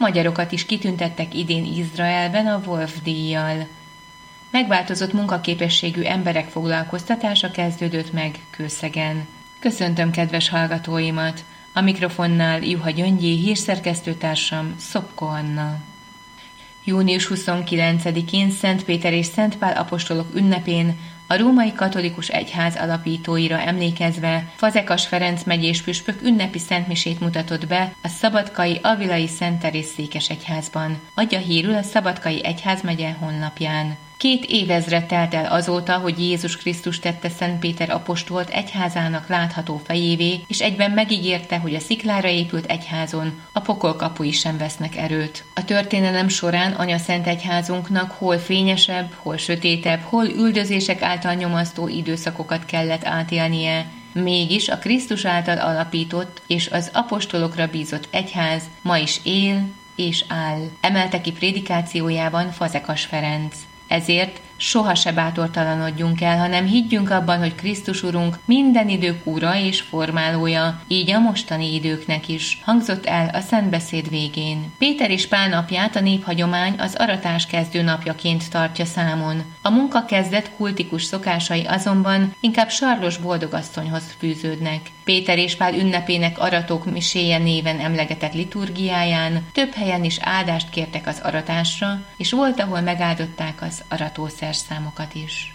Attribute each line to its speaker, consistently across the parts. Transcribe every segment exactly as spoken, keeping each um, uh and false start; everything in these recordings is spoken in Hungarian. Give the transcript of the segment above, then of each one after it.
Speaker 1: magyarokat is kitüntettek idén Izraelben a Wolf-díjjal. Megváltozott munkaképességű emberek foglalkoztatása kezdődött meg Kőszegen. Köszöntöm kedves hallgatóimat! A mikrofonnál Juha Gyöngyi, hírszerkesztőtársam Szopko Anna. június huszonkilencedikén Szent Péter és Szent Pál apostolok ünnepén a római katolikus egyház alapítóira emlékezve Fazekas Ferenc megyés püspök ünnepi szentmisét mutatott be a szabadkai Avilai Szent Teréz székesegyházban, adja hírül a Szabadkai Egyházmegye honlapján. Két évezred telt el azóta, hogy Jézus Krisztus tette Szent Péter apostolt egyházának látható fejévé, és egyben megígérte, hogy a sziklára épült egyházon a pokol kapui sem vesznek erőt. A történelem során Anyaszent Egyházunknak hol fényesebb, hol sötétebb, hol üldözések által nyomasztó időszakokat kellett átélnie, mégis a Krisztus által alapított és az apostolokra bízott egyház ma is él és áll, emelte ki prédikációjában Fazekas Ferenc. Ezért soha se bátortalanodjunk el, hanem higgyünk abban, hogy Krisztus Urunk minden idők ura és formálója, így a mostani időknek is, hangzott el a szentbeszéd végén. Péter és Pál napját a néphagyomány az aratás kezdő napjaként tartja számon. A munka kezdet kultikus szokásai azonban inkább sarlos boldogasszonyhoz fűződnek. Péter és Pál ünnepének aratók miséje néven emlegetett liturgiáján több helyen is áldást kértek az aratásra, és volt, ahol megáldották az aratószerszámokat is.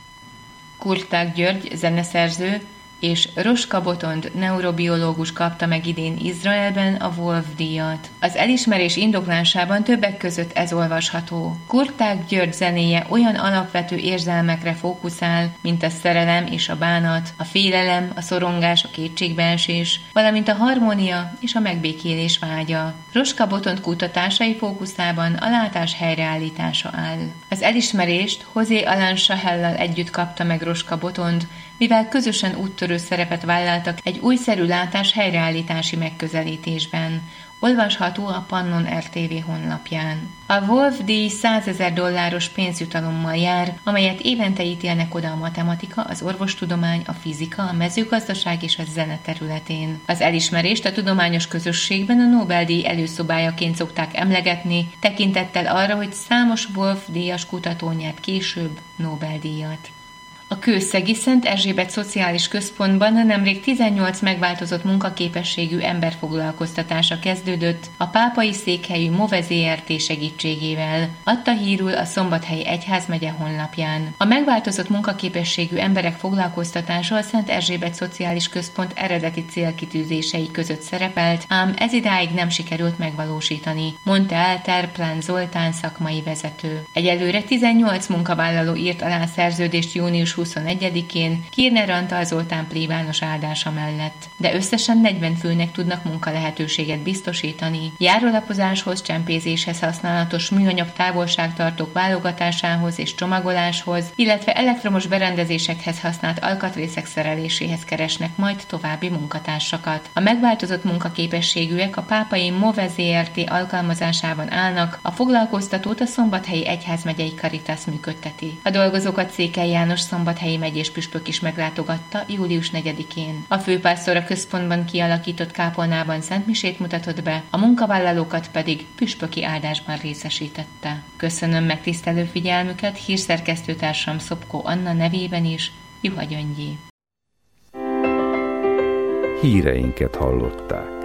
Speaker 1: Kurták György zeneszerző és Roska Botond neurobiológus kapta meg idén Izraelben a Wolf-díjat. Az elismerés indoklásában többek között ez olvasható. Kurták György zenéje olyan alapvető érzelmekre fókuszál, mint a szerelem és a bánat, a félelem, a szorongás, a kétségbeesés, valamint a harmónia és a megbékélés vágya. Roska Botond kutatásai fókuszában a látás helyreállítása áll. Az elismerést José Alain Sahellal együtt kapta meg Roska Botond, mivel közösen úttörő szerepet vállaltak egy újszerű látás helyreállítási megközelítésben. Olvasható a Pannon er té vé honlapján. A Wolf-díj százezer dolláros pénzjutalommal jár, amelyet évente ítélnek oda a matematika, az orvostudomány, a fizika, a mezőgazdaság és a zene területén. Az elismerést a tudományos közösségben a Nobel-díj előszobájaként szokták emlegetni, tekintettel arra, hogy számos Wolf-díjas kutató nyert később Nobel-díjat. A kőszegi Szent Erzsébet Szociális Központban nemrég tizennyolc megváltozott munkaképességű ember foglalkoztatása kezdődött a pápai székhelyű MOVE zé er té segítségével, adta hírül a Szombathelyi Egyházmegye honlapján. A megváltozott munkaképességű emberek foglalkoztatása a Szent Erzsébet Szociális Központ eredeti célkitűzései között szerepelt, ám ez idáig nem sikerült megvalósítani, mondta el Terplán Zoltán szakmai vezető. Egyelőre tizennyolc munkavállaló írt alá szerződést június huszonegyedikén Kirner Antal Zoltán plébános áldása mellett, de összesen negyven főnek tudnak munkalehetőséget biztosítani. Járólapozáshoz, csempészéshez használatos műanyag távolságtartók válogatásához és csomagoláshoz, illetve elektromos berendezésekhez használt alkatrészek szereléséhez keresnek majd további munkatársakat. A megváltozott munkaképességűek a pápai MOVE zé er té alkalmazásában állnak, a foglalkoztatót a Szombathelyi Egyházmegyei Caritas működteti. A dolgozókat Székely János Szombathelyi megyés püspök is meglátogatta július negyedikén. A főpásztor a központban kialakított kápolnában szentmisét mutatott be, a munkavállalókat pedig püspöki áldásban részesítette. Köszönöm megtisztelő figyelmüket, hírszerkesztőtársam Szopko Anna nevében is, Juha Gyöngyi.
Speaker 2: Híreinket hallották.